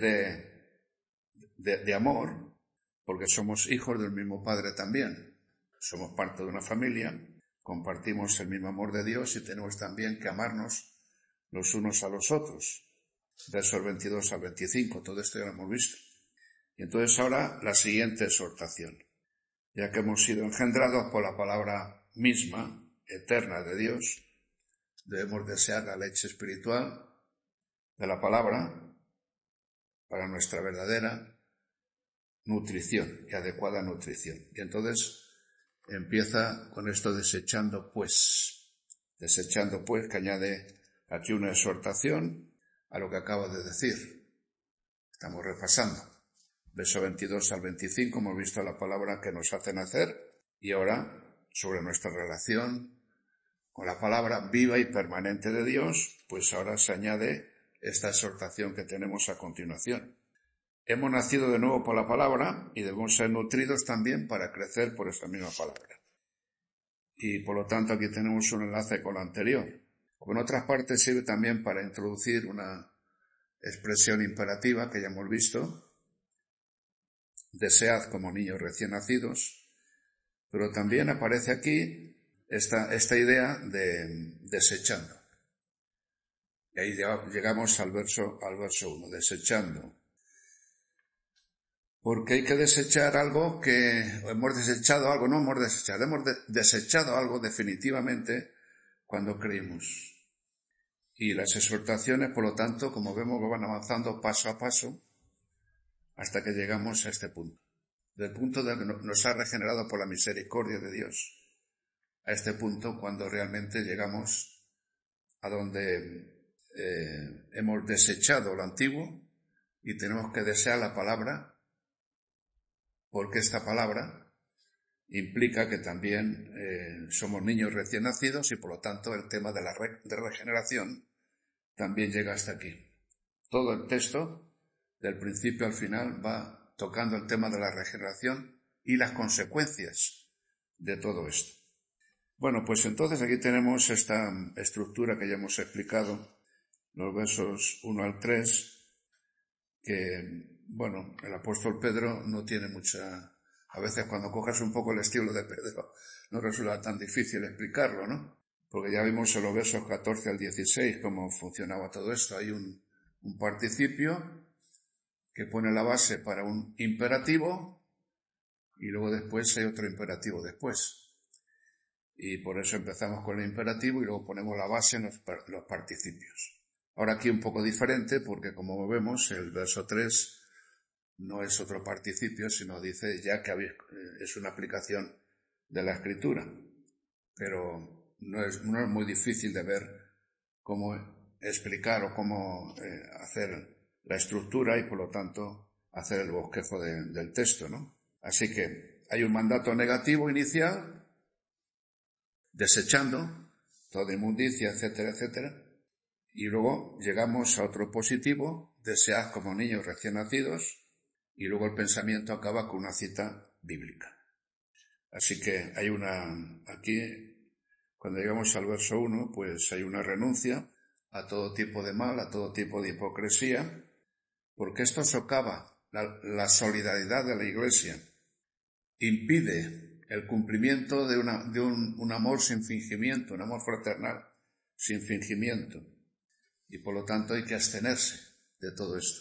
de amor, porque somos hijos del mismo Padre también. Somos parte de una familia, compartimos el mismo amor de Dios y tenemos también que amarnos los unos a los otros. Versos 22 al 25, todo esto ya lo hemos visto. Y entonces ahora la siguiente exhortación. Ya que hemos sido engendrados por la palabra misma, eterna de Dios, debemos desear la leche espiritual de la palabra para nuestra verdadera nutrición y adecuada nutrición. Y entonces empieza con esto desechando pues, que añade aquí una exhortación a lo que acabo de decir. Estamos repasando. Verso 22 al 25 hemos visto la palabra que nos hace nacer y ahora sobre nuestra relación con la palabra viva y permanente de Dios, pues ahora se añade esta exhortación que tenemos a continuación. Hemos nacido de nuevo por la palabra y debemos ser nutridos también para crecer por esa misma palabra. Y por lo tanto aquí tenemos un enlace con lo anterior. Como en otras partes sirve también para introducir una expresión imperativa que ya hemos visto. Desead como niños recién nacidos, pero también aparece aquí esta idea de desechando. Y ahí llegamos al verso 1, desechando. Porque hay que desechar algo que hemos desechado algo, no hemos desechado, hemos desechado algo definitivamente cuando creímos. Y las exhortaciones, por lo tanto, como vemos, van avanzando paso a paso hasta que llegamos a este punto. Del punto de que nos ha regenerado por la misericordia de Dios. A este punto cuando realmente llegamos a donde hemos desechado lo antiguo y tenemos que desear la palabra, porque esta palabra implica que también somos niños recién nacidos y por lo tanto el tema de la regeneración también llega hasta aquí. Todo el texto, del principio al final, va tocando el tema de la regeneración y las consecuencias de todo esto. Bueno, pues entonces aquí tenemos esta estructura que ya hemos explicado, los versos 1 al 3, que, bueno, el apóstol Pedro no tiene mucha... A veces cuando coges un poco el estilo de Pedro no resulta tan difícil explicarlo, ¿no? Porque ya vimos en los versos 14 al 16 cómo funcionaba todo esto. Hay un participio que pone la base para un imperativo y luego después hay otro imperativo después. Y por eso empezamos con el imperativo y luego ponemos la base en los participios. Ahora aquí un poco diferente porque como vemos el verso 3 no es otro participio sino dice ya que es una aplicación de la escritura. Pero no es muy difícil de ver cómo explicar o cómo hacer la estructura y por lo tanto hacer el bosquejo del texto, ¿no? Así que hay un mandato negativo inicial, desechando toda inmundicia, etcétera, etcétera, y luego llegamos a otro positivo, desead como niños recién nacidos, y luego el pensamiento acaba con una cita bíblica. Así que hay aquí, cuando llegamos al verso 1, pues hay una renuncia a todo tipo de mal, a todo tipo de hipocresía, porque esto socava la solidaridad de la Iglesia, impide el cumplimiento de un amor sin fingimiento, un amor fraternal sin fingimiento, y por lo tanto hay que abstenerse de todo esto.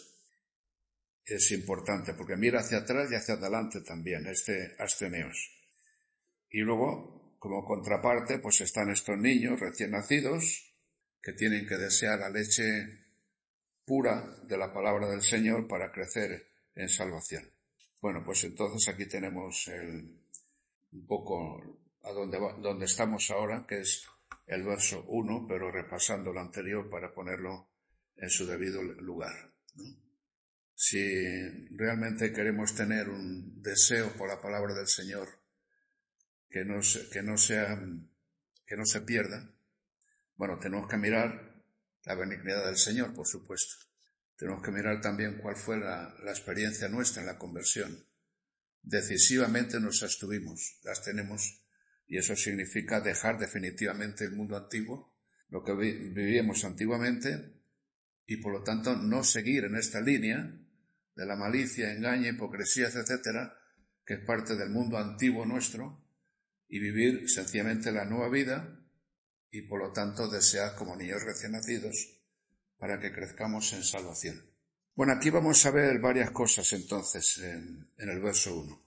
Es importante, porque mira hacia atrás y hacia adelante también, absteneos. Y luego, como contraparte, pues están estos niños recién nacidos, que tienen que desear la leche pura de la palabra del Señor para crecer en salvación. Bueno, pues entonces aquí tenemos un poco a donde estamos ahora, que es el verso 1, pero repasando lo anterior para ponerlo en su debido lugar, ¿no? Si realmente queremos tener un deseo por la palabra del Señor que no sea que no se pierda. Bueno, tenemos que mirar la benignidad del Señor, por supuesto. Tenemos que mirar también cuál fue la experiencia nuestra en la conversión. Decisivamente nos abstuvimos, las tenemos, y eso significa dejar definitivamente el mundo antiguo, lo que vivíamos antiguamente, y por lo tanto no seguir en esta línea de la malicia, engaño, hipocresías, etcétera, que es parte del mundo antiguo nuestro, y vivir sencillamente la nueva vida, y por lo tanto desear como niños recién nacidos para que crezcamos en salvación. Bueno, aquí vamos a ver varias cosas entonces en el verso 1.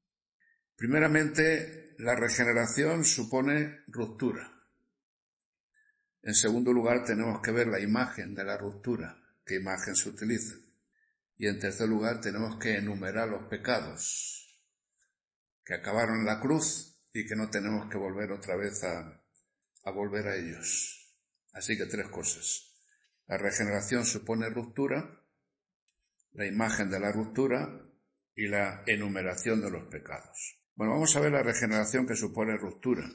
Primeramente, la regeneración supone ruptura. En segundo lugar, tenemos que ver la imagen de la ruptura, qué imagen se utiliza. Y en tercer lugar, tenemos que enumerar los pecados que acabaron en la cruz y que no tenemos que volver otra vez a volver a ellos. Así que 3 cosas. La regeneración supone ruptura, la imagen de la ruptura y la enumeración de los pecados. Bueno, vamos a ver la regeneración que supone ruptura,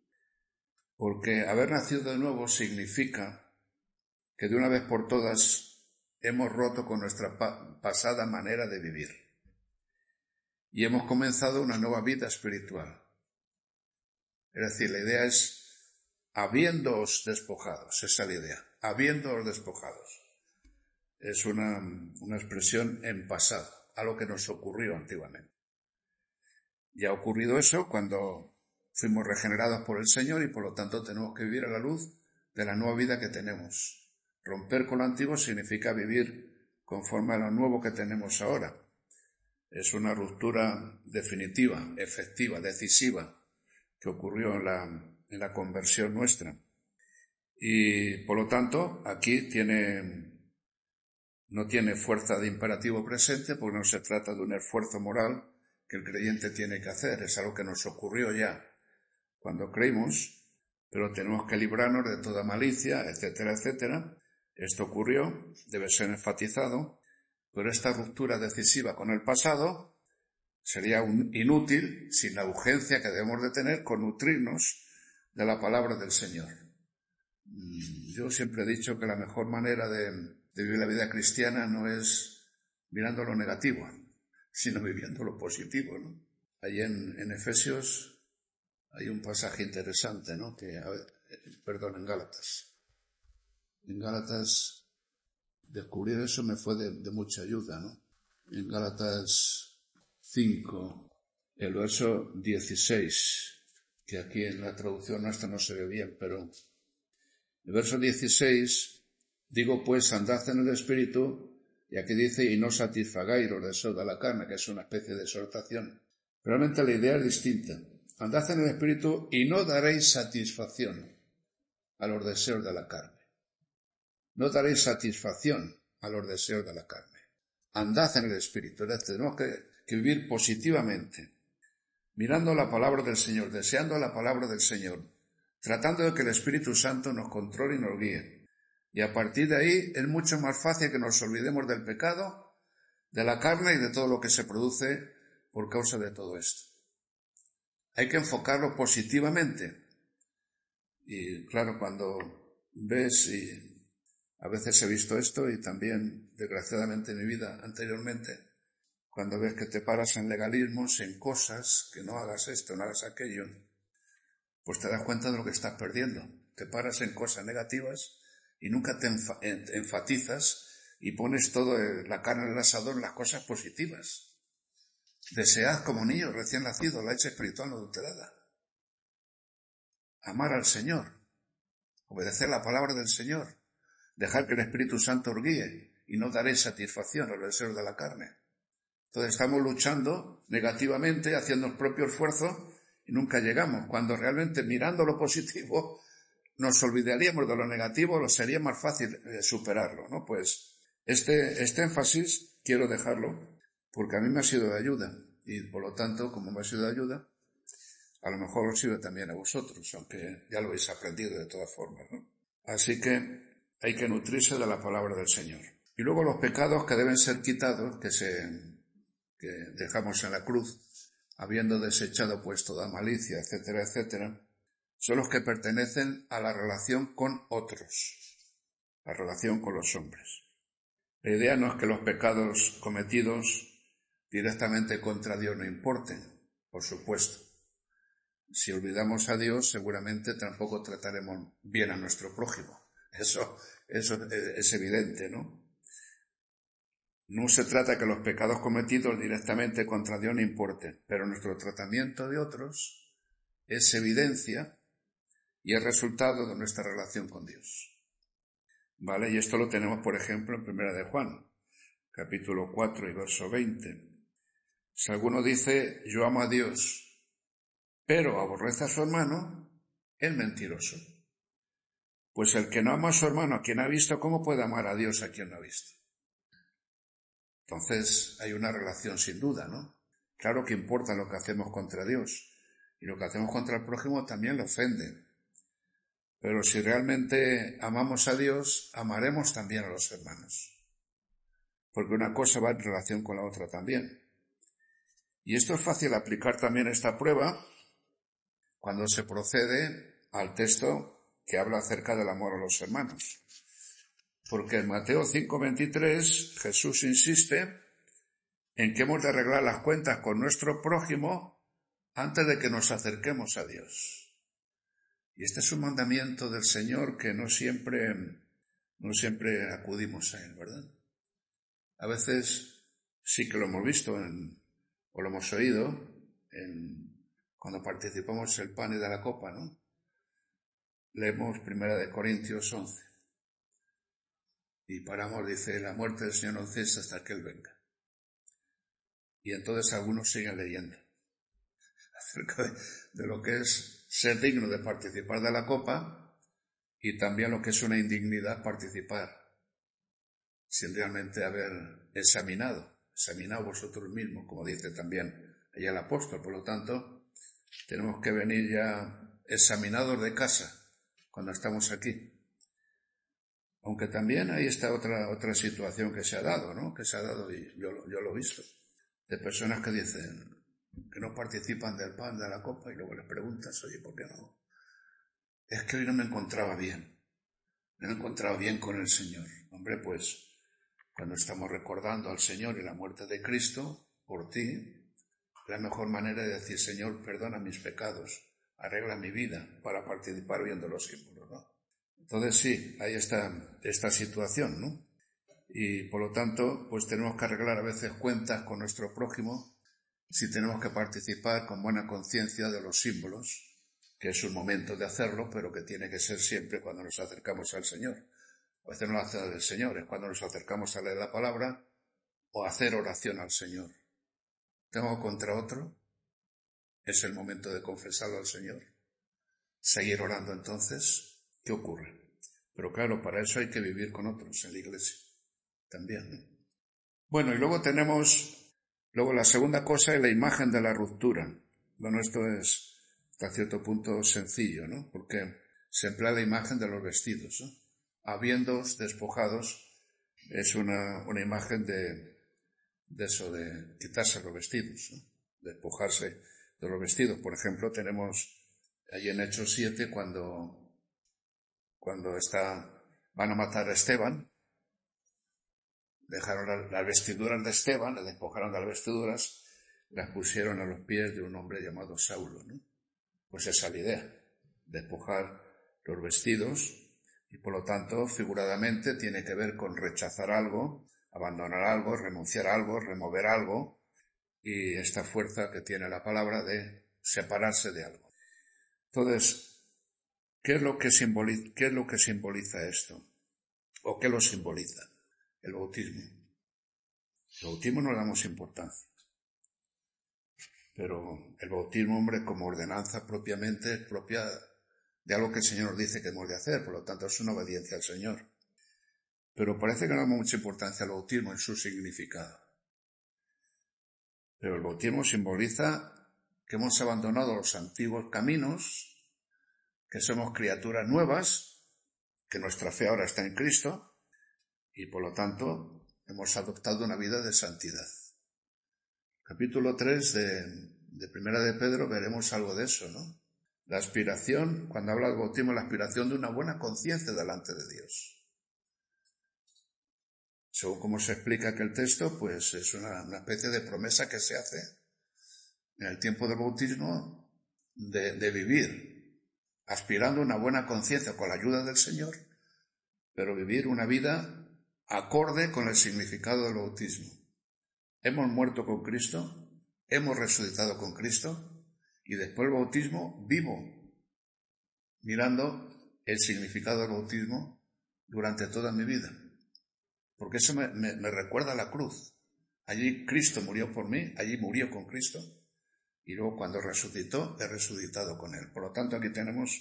porque haber nacido de nuevo significa que de una vez por todas hemos roto con nuestra pasada manera de vivir y hemos comenzado una nueva vida espiritual. Es decir, la idea es habiéndoos despojados, esa es la idea, habiéndoos despojados. Es una expresión en pasado, algo que nos ocurrió antiguamente. Ya ha ocurrido eso cuando fuimos regenerados por el Señor y por lo tanto tenemos que vivir a la luz de la nueva vida que tenemos. Romper con lo antiguo significa vivir conforme a lo nuevo que tenemos ahora. Es una ruptura definitiva, efectiva, decisiva, que ocurrió en la conversión nuestra. Y por lo tanto, aquí no tiene fuerza de imperativo presente porque no se trata de un esfuerzo moral que el creyente tiene que hacer. Es algo que nos ocurrió ya cuando creímos, pero tenemos que librarnos de toda malicia, etcétera, etcétera. Esto ocurrió, debe ser enfatizado, pero esta ruptura decisiva con el pasado sería inútil sin la urgencia que debemos de tener con nutrirnos de la palabra del Señor. Yo siempre he dicho que la mejor manera de vivir la vida cristiana no es mirando lo negativo, sino viviendo lo positivo, ¿no? Ahí en Efesios hay un pasaje interesante, ¿no? En Gálatas. En Gálatas descubrir eso me fue de mucha ayuda, ¿no? En Gálatas 5, el verso 16, que aquí en la traducción nuestra no se ve bien, pero el verso 16, digo pues andad en el Espíritu, y aquí dice y no satisfagáis los deseos de la carne, que es una especie de exhortación. Realmente la idea es distinta. Andad en el Espíritu y no daréis satisfacción a los deseos de la carne. No daréis satisfacción a los deseos de la carne. Andad en el Espíritu. Es decir, tenemos que vivir positivamente, mirando la palabra del Señor, deseando la palabra del Señor, tratando de que el Espíritu Santo nos controle y nos guíe. Y a partir de ahí es mucho más fácil que nos olvidemos del pecado, de la carne y de todo lo que se produce por causa de todo esto. Hay que enfocarlo positivamente. Y claro, cuando ves, y a veces he visto esto y también desgraciadamente en mi vida anteriormente, cuando ves que te paras en legalismos, en cosas, que no hagas esto, no hagas aquello, pues te das cuenta de lo que estás perdiendo. Te paras en cosas negativas y nunca te enfatizas y pones todo la carne en el asador en las cosas positivas. Desead como niños recién nacidos la leche espiritual no adulterada. Amar al Señor, obedecer la palabra del Señor, dejar que el Espíritu Santo os guíe y no daréis satisfacción a los deseos de la carne. Entonces estamos luchando negativamente, haciendo el propio esfuerzo y nunca llegamos. Cuando realmente mirando lo positivo nos olvidaríamos de lo negativo, lo sería más fácil superarlo, ¿no? Pues este énfasis quiero dejarlo porque a mí me ha sido de ayuda y por lo tanto, como me ha sido de ayuda, a lo mejor os sirve también a vosotros, aunque ya lo habéis aprendido de todas formas, ¿no? Así que hay que nutrirse de la palabra del Señor. Y luego los pecados que deben ser quitados, que dejamos en la cruz, habiendo desechado pues toda malicia, etcétera, etcétera, son los que pertenecen a la relación con otros, la relación con los hombres. La idea no es que los pecados cometidos directamente contra Dios no importen, por supuesto. Si olvidamos a Dios, seguramente tampoco trataremos bien a nuestro prójimo. Eso es evidente, ¿no? No se trata que los pecados cometidos directamente contra Dios no importen, pero nuestro tratamiento de otros es evidencia y es resultado de nuestra relación con Dios. ¿Vale? Y esto lo tenemos, por ejemplo, en 1 de Juan, capítulo 4 y verso 20. Si alguno dice, yo amo a Dios, pero aborrece a su hermano, es mentiroso. Pues el que no ama a su hermano a quien ha visto, ¿cómo puede amar a Dios a quien no ha visto? Entonces hay una relación sin duda, ¿no? Claro que importa lo que hacemos contra Dios, y lo que hacemos contra el prójimo también lo ofende. Pero si realmente amamos a Dios, amaremos también a los hermanos. Porque una cosa va en relación con la otra también. Y esto es fácil aplicar también esta prueba cuando se procede al texto que habla acerca del amor a los hermanos. Porque en Mateo 5:23 Jesús insiste en que hemos de arreglar las cuentas con nuestro prójimo antes de que nos acerquemos a Dios. Y este es un mandamiento del Señor que no siempre acudimos a él, ¿verdad? A veces sí que lo hemos visto o lo hemos oído cuando participamos en el pan y de la copa, ¿no? Leemos 1 Corintios 11. Y paramos, dice, la muerte del Señor no cesa hasta que Él venga. Y entonces algunos siguen leyendo acerca de lo que es ser digno de participar de la copa y también lo que es una indignidad participar sin realmente haber examinado vosotros mismos, como dice también allá el apóstol. Por lo tanto, tenemos que venir ya examinados de casa cuando estamos aquí. Aunque también ahí está otra situación que se ha dado, ¿no? Que se ha dado, y yo lo he visto, de personas que dicen que no participan del pan, de la copa, y luego les preguntas, oye, ¿por qué no? Es que hoy no me encontraba bien. No me encontraba bien con el Señor. Hombre, pues, cuando estamos recordando al Señor y la muerte de Cristo, por ti, la mejor manera de decir, Señor, perdona mis pecados, arregla mi vida para participar bien de los símbolos, ¿no? Entonces sí, ahí está esta situación, ¿no? Y por lo tanto, pues tenemos que arreglar a veces cuentas con nuestro prójimo si tenemos que participar con buena conciencia de los símbolos, que es un momento de hacerlo, pero que tiene que ser siempre cuando nos acercamos al Señor. A veces no lo hace el Señor, es cuando nos acercamos a leer la palabra o a hacer oración al Señor. ¿Tengo contra otro? Es el momento de confesarlo al Señor. Seguir orando entonces. ¿Qué ocurre? Pero claro, para eso hay que vivir con otros en la iglesia. También, ¿no? Bueno, y luego la segunda cosa es la imagen de la ruptura. Bueno, esto es hasta cierto punto sencillo, ¿no? Porque se emplea la imagen de los vestidos, ¿no? Habiéndoos despojados es una imagen de eso, de quitarse los vestidos, ¿no? Despojarse de los vestidos. Por ejemplo, tenemos allí en Hechos 7 cuando van a matar a Esteban, dejaron las vestiduras de Esteban, le despojaron de las vestiduras, las pusieron a los pies de un hombre llamado Saulo, ¿no? Pues esa es la idea, despojar los vestidos, y por lo tanto, figuradamente, tiene que ver con rechazar algo, abandonar algo, renunciar a algo, remover algo, y esta fuerza que tiene la palabra de separarse de algo. Entonces, ¿qué es lo que simboliza esto? ¿O qué lo simboliza? El bautismo. El bautismo no le damos importancia. Pero el bautismo, hombre, como ordenanza propiamente, es propia de algo que el Señor nos dice que hemos de hacer. Por lo tanto, es una obediencia al Señor. Pero parece que no damos mucha importancia al bautismo en su significado. Pero el bautismo simboliza que hemos abandonado los antiguos caminos, que somos criaturas nuevas, que nuestra fe ahora está en Cristo, y por lo tanto hemos adoptado una vida de santidad. Capítulo 3 de Primera de Pedro veremos algo de eso, ¿no? La aspiración, cuando habla del bautismo, la aspiración de una buena conciencia delante de Dios. Según como se explica aquel texto, pues es una especie de promesa que se hace en el tiempo del bautismo de vivir aspirando a una buena conciencia con la ayuda del Señor, pero vivir una vida acorde con el significado del bautismo. Hemos muerto con Cristo, hemos resucitado con Cristo, y después del bautismo vivo, mirando el significado del bautismo durante toda mi vida. Porque eso me recuerda a la cruz. Allí Cristo murió por mí, allí murió con Cristo, y luego cuando resucitó, he resucitado con Él. Por lo tanto, aquí tenemos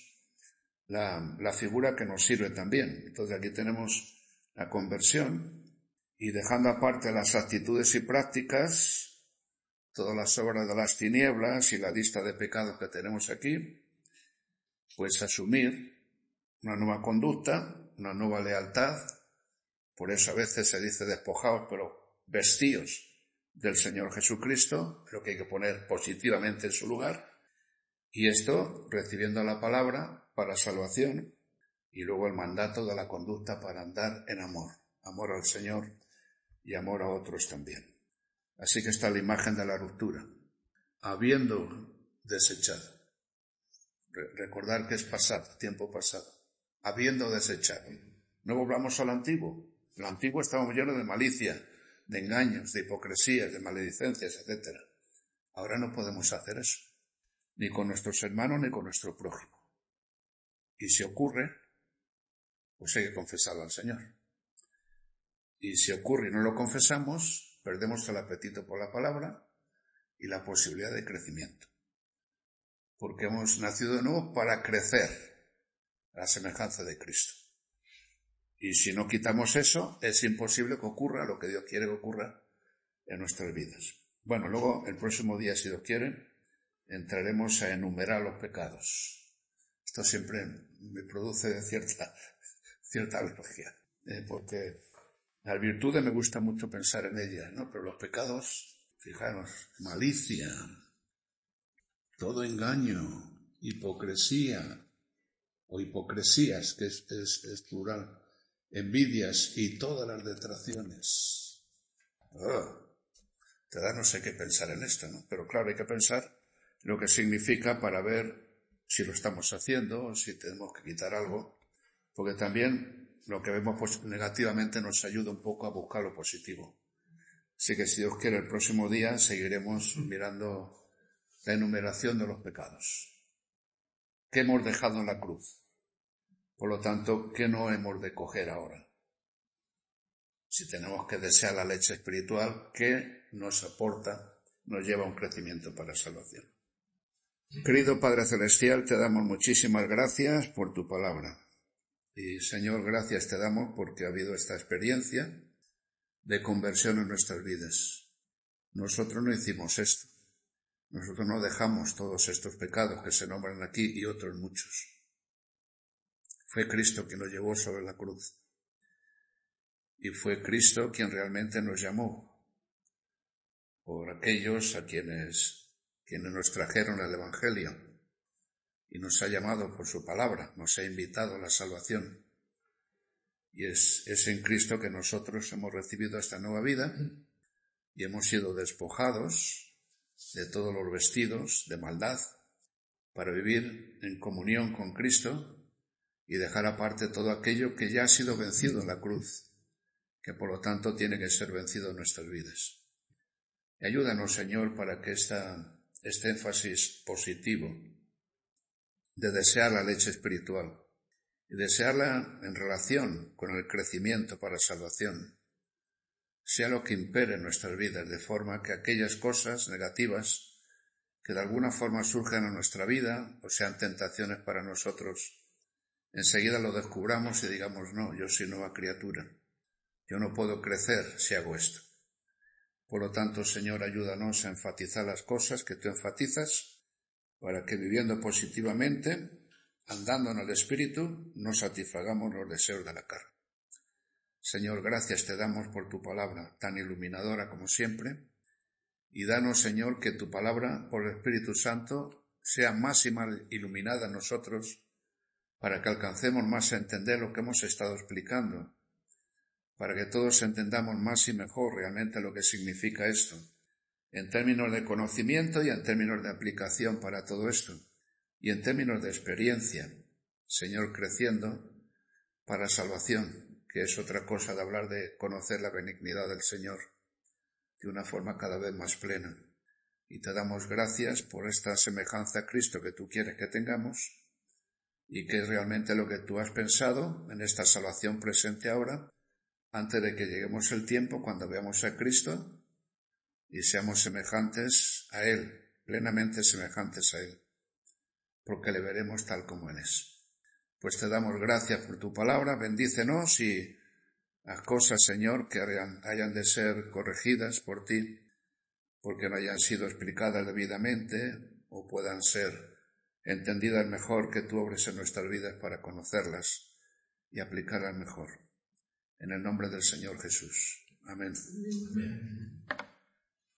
la figura que nos sirve también. Entonces aquí tenemos la conversión, y dejando aparte las actitudes y prácticas, todas las obras de las tinieblas y la lista de pecados que tenemos aquí, pues asumir una nueva conducta, una nueva lealtad. Por eso a veces se dice despojaos, pero vestíos del Señor Jesucristo, lo que hay que poner positivamente en su lugar. Y esto recibiendo la palabra para salvación, y luego el mandato de la conducta para andar en amor. Amor al Señor y amor a otros también. Así que está la imagen de la ruptura. Habiendo desechado. Recordar que es pasado, tiempo pasado. Habiendo desechado. No volvamos al antiguo. En el antiguo estábamos llenos de malicia, de engaños, de hipocresías, de maledicencias, etc. Ahora no podemos hacer eso. Ni con nuestros hermanos ni con nuestro prójimo. Y si ocurre, pues hay que confesarlo al Señor. Y si ocurre y no lo confesamos, perdemos el apetito por la palabra y la posibilidad de crecimiento. Porque hemos nacido de nuevo para crecer a la semejanza de Cristo. Y si no quitamos eso, es imposible que ocurra lo que Dios quiere que ocurra en nuestras vidas. Bueno, luego el próximo día, si Dios quiere, entraremos a enumerar los pecados. Esto siempre me produce cierta alergia, porque las virtudes me gusta mucho pensar en ellas, ¿no? Pero los pecados, fijaros, malicia, todo engaño, hipocresía, o hipocresías, que es plural, envidias y todas las detracciones. Te da no sé qué pensar en esto, ¿no? Pero claro, hay que pensar lo que significa para ver si lo estamos haciendo o si tenemos que quitar algo, porque también lo que vemos pues, negativamente nos ayuda un poco a buscar lo positivo. Así que si Dios quiere, el próximo día seguiremos mirando la enumeración de los pecados. ¿Qué hemos dejado en la cruz? Por lo tanto, ¿qué no hemos de coger ahora? Si tenemos que desear la leche espiritual, ¿qué nos aporta, nos lleva a un crecimiento para salvación? Querido Padre Celestial, te damos muchísimas gracias por tu palabra. Y Señor, gracias te damos porque ha habido esta experiencia de conversión en nuestras vidas. Nosotros no hicimos esto. Nosotros no dejamos todos estos pecados que se nombran aquí y otros muchos. Fue Cristo quien lo llevó sobre la cruz. Y fue Cristo quien realmente nos llamó por aquellos a quienes nos trajeron el Evangelio y nos ha llamado por su palabra, nos ha invitado a la salvación. Y es en Cristo que nosotros hemos recibido esta nueva vida y hemos sido despojados de todos los vestidos de maldad para vivir en comunión con Cristo y dejar aparte todo aquello que ya ha sido vencido en la cruz, que por lo tanto tiene que ser vencido en nuestras vidas. Y ayúdanos, Señor, para que este énfasis positivo de desear la leche espiritual y desearla en relación con el crecimiento para salvación sea lo que impere en nuestras vidas, de forma que aquellas cosas negativas que de alguna forma surjan en nuestra vida o sean tentaciones para nosotros, enseguida lo descubramos y digamos, no, yo soy nueva criatura. Yo no puedo crecer si hago esto. Por lo tanto, Señor, ayúdanos a enfatizar las cosas que tú enfatizas para que viviendo positivamente, andando en el Espíritu, no satisfagamos los deseos de la carne. Señor, gracias te damos por tu palabra tan iluminadora como siempre y danos, Señor, que tu palabra por el Espíritu Santo sea más y más iluminada en nosotros, para que alcancemos más a entender lo que hemos estado explicando, para que todos entendamos más y mejor realmente lo que significa esto, en términos de conocimiento y en términos de aplicación para todo esto, y en términos de experiencia, Señor, creciendo para salvación, que es otra cosa de hablar de conocer la benignidad del Señor de una forma cada vez más plena. Y te damos gracias por esta semejanza a Cristo que tú quieres que tengamos y que es realmente lo que tú has pensado en esta salvación presente ahora, antes de que lleguemos el tiempo cuando veamos a Cristo y seamos semejantes a Él, plenamente semejantes a Él, porque le veremos tal como Él es. Pues te damos gracias por tu palabra, bendícenos y las cosas, Señor, que hayan de ser corregidas por ti, porque no hayan sido explicadas debidamente o puedan ser entendidas mejor, que tú obres en nuestras vidas para conocerlas y aplicarlas mejor. En el nombre del Señor Jesús. Amén. Amén.